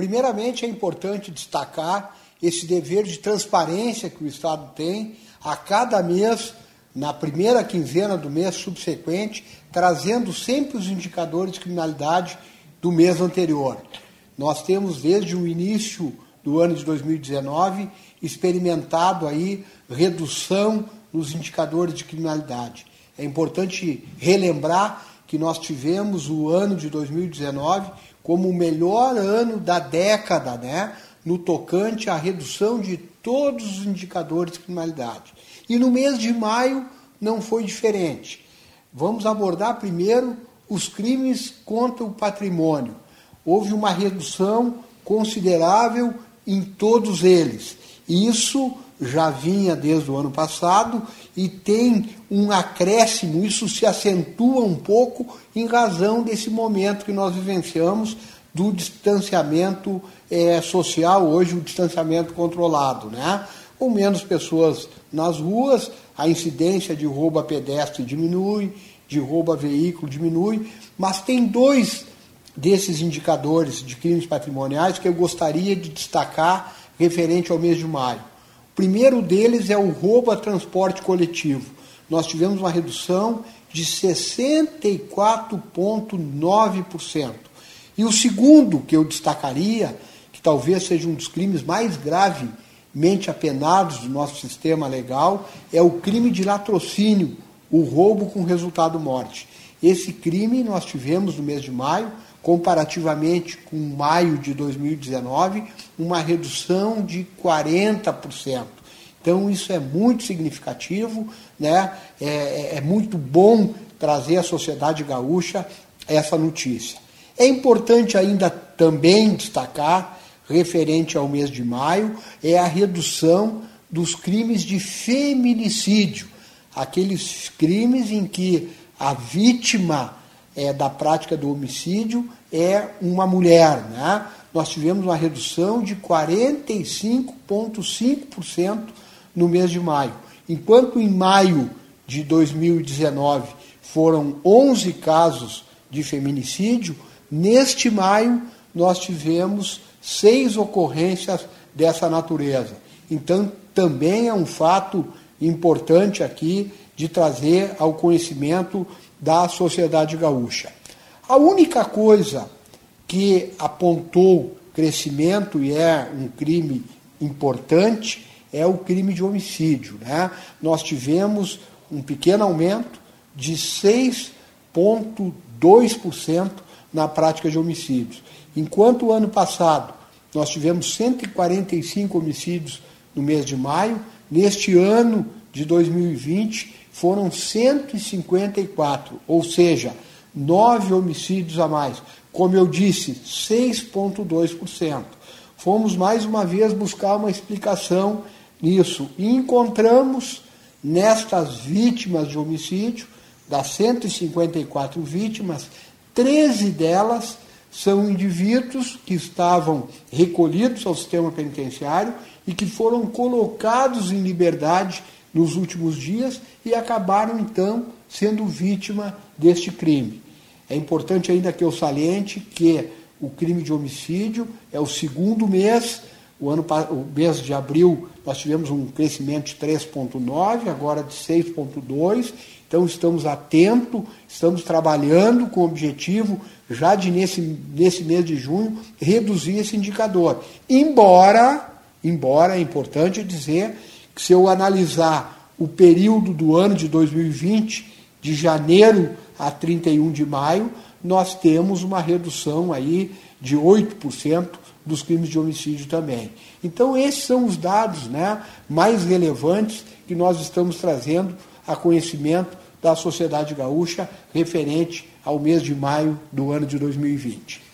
primeiramente é importante destacar esse dever de transparência que o Estado tem a cada mês, na primeira quinzena do mês subsequente, trazendo sempre os indicadores de criminalidade do mês anterior. Nós temos, desde o início do ano de 2019, experimentado aí redução nos indicadores de criminalidade. É importante relembrar que nós tivemos o ano de 2019 como o melhor ano da década, né, no tocante à redução de todos os indicadores de criminalidade. E no mês de maio não foi diferente. Vamos abordar primeiro os crimes contra o patrimônio. Houve uma redução considerável em todos eles. Isso já vinha desde o ano passado e tem um acréscimo, isso se acentua um pouco em razão desse momento que nós vivenciamos do distanciamento social, hoje o distanciamento controlado, né? Com menos pessoas nas ruas, a incidência de roubo a pedestre diminui, de roubo a veículo diminui, mas tem dois desses indicadores de crimes patrimoniais que eu gostaria de destacar referente ao mês de maio. O primeiro deles é o roubo a transporte coletivo. Nós tivemos uma redução de 64,9%. E o segundo que eu destacaria, que talvez seja um dos crimes mais gravemente apenados do nosso sistema legal, é o crime de latrocínio, o roubo com resultado morte. Esse crime nós tivemos no mês de maio, comparativamente com maio de 2019, uma redução de 40%. Então, isso é muito significativo, né? É muito bom trazer à sociedade gaúcha essa notícia. É importante ainda também destacar, referente ao mês de maio, é a redução dos crimes de feminicídio, aqueles crimes em que a vítima da prática do homicídio é uma mulher, né? Nós tivemos uma redução de 45,5% no mês de maio. Enquanto em maio de 2019 foram 11 casos de feminicídio, neste maio nós tivemos 6 ocorrências dessa natureza. Então, também é um fato importante aqui de trazer ao conhecimento da sociedade gaúcha. A única coisa que apontou crescimento e é um crime importante é o crime de homicídio, né? Nós tivemos um pequeno aumento de 6,2% na prática de homicídios. Enquanto o ano passado nós tivemos 145 homicídios no mês de maio, neste ano de 2020 foram 154, ou seja, 9 homicídios a mais. Como eu disse, 6,2%. Fomos mais uma vez buscar uma explicação nisso e encontramos nestas vítimas de homicídio, das 154 vítimas, 13 delas são indivíduos que estavam recolhidos ao sistema penitenciário e que foram colocados em liberdade nos últimos dias e acabaram, então, sendo vítima deste crime. É importante ainda que eu saliente que o crime de homicídio é o segundo mês, o mês de abril nós tivemos um crescimento de 3,9%, agora de 6,2%, então estamos atentos, estamos trabalhando com o objetivo, já de nesse mês de junho, reduzir esse indicador. Embora é importante dizer que se eu analisar o período do ano de 2020, de janeiro a 31 de maio, nós temos uma redução aí de 8% dos crimes de homicídio também. Então, esses são os dados, né, mais relevantes que nós estamos trazendo a conhecimento da sociedade gaúcha referente ao mês de maio do ano de 2020.